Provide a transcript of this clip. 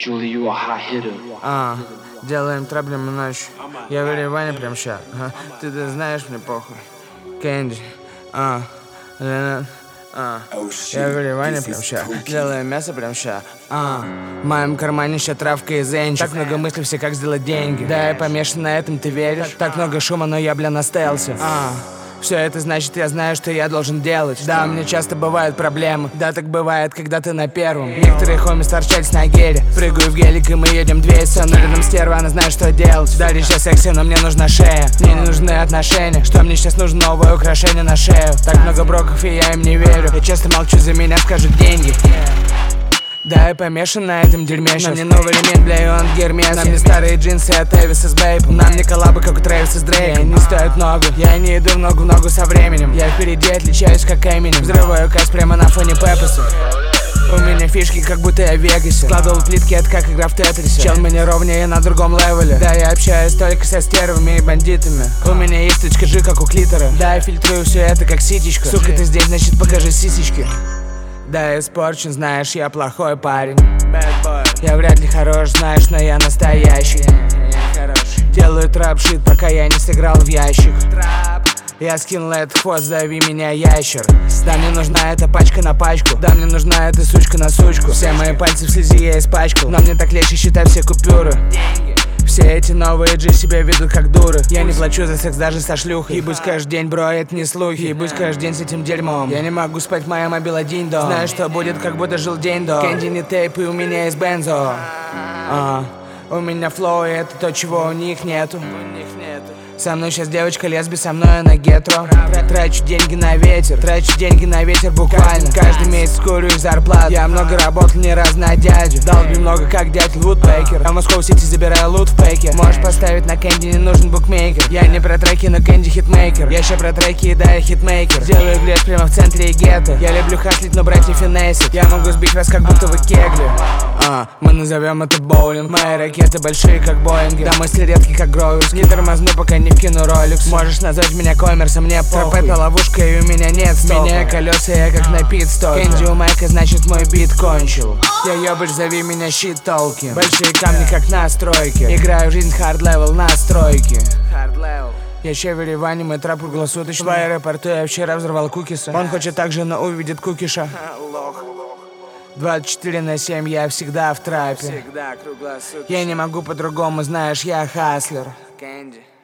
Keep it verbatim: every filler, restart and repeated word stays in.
Julie, you a hot hitter. А, делаем проблему ночью. Я в Ереване прям ща. Ага. Ты да знаешь, мне похуй. Кэнди. А, Ленат. А, я в Ереване прям ща. Делаем мясо прям ща. А, в моем кармане ща травка и зенчик. Так много мыслей, все как сделать деньги. Да, я помешан на этом, ты веришь? Так много шума, но я, бля, настаялся. А, все это значит, я знаю, что я должен делать. Да, у меня часто бывают проблемы. Да, так бывает, когда ты на первом. Некоторые хоми торчались на геле. Прыгаю в гелик, и мы едем двести. Но рядом стерва, она знает, что делать. Да, сейчас секси, но мне нужна шея. Мне не нужны отношения. Что мне сейчас нужно? Новое украшение на шею. Так много броков, и я им не верю. Я часто молчу, за меня скажут деньги. Да, я помешан на этом дерьме. Нам не новый ремень, бля, и он Гермес. Нам не старые джинсы от Эвиса с Бейпом. Нам не коллабы, как у Трэвиса с Дрейком. Не стоит много, я не иду в ногу в ногу со временем. Я впереди отличаюсь, как Эминем. Взрываю касс прямо на фоне Пеппаса. У меня фишки, как будто я в Вегасе. Складывал плитки, это как игра в Тетрисе. Чел мне ровнее, на другом левеле. Да, я общаюсь только со стервами и бандитами. У меня есть точка G, как у клитора. Да, я фильтрую все это, как ситечка. Сука, ты здесь, значит, покажи сисечки. Да, я испорчен, знаешь, я плохой парень. Я вряд ли хорош, знаешь, но я настоящий. Делаю трап-шит, пока я не сыграл в ящик. Я скинул этот хвост, зови меня ящер. Да, мне нужна эта пачка на пачку. Да, мне нужна эта сучка на сучку. Все мои пальцы в слизи я испачкал. Но мне так легче считать все купюры. Все эти новые джи себя ведут как дуры. Я не плачу за секс даже со шлюхой. Ебусь каждый день, бро, это не слухи. Ебусь каждый день с этим дерьмом. Я не могу спать, моя мобила день-до. Знаю, что будет, как будто жил день-до. Кэнди не тейп, и у меня есть бензо. а, У меня флоу, и это то, чего у них нету. Со мной сейчас девочка лесби, со мной она гетеро. Трачу деньги на ветер, трачу деньги на ветер буквально. Каждый месяц курю их зарплату. Я много работал, ни разу на дядю. Долбил много, как дядь Лутбейкер. А в Москву-Сити забираю лут в пейке. Можешь поставить на Кэнди, не нужен букмекер. Я не про треки, но Кэнди хитмейкер. Я ща про треки, и да, я хитмейкер. Делаю грязь прямо в центре гетто. Я люблю хаслить, но братья финесит. Я могу сбить вас, как будто вы кегли. А, мы назовем это боулинг. Мои ракеты большие, как Боинги. Да, мысли редкие, как Гроверс. Не тормозну, пока не вкину роликс. Можешь назвать меня коммерсом, мне похуй. Троп это ловушка, и у меня нет стока. Меняю колеса, я как на пит-стоке. Кэнди у Майка, значит мой бит кончил. Я ёбыш, зови меня щит толки. Большие камни, как на стройке. Играю жизнь хард левел на стройке. Я ща в Ереване, мой трэп круглосуточный. В аэропорту я вчера взорвал кукиса. Он хочет так же, но увидит кукиша. двадцать четыре на семь, я всегда в трапе. Я не могу по-другому, знаешь, я хаслер. Кэнди.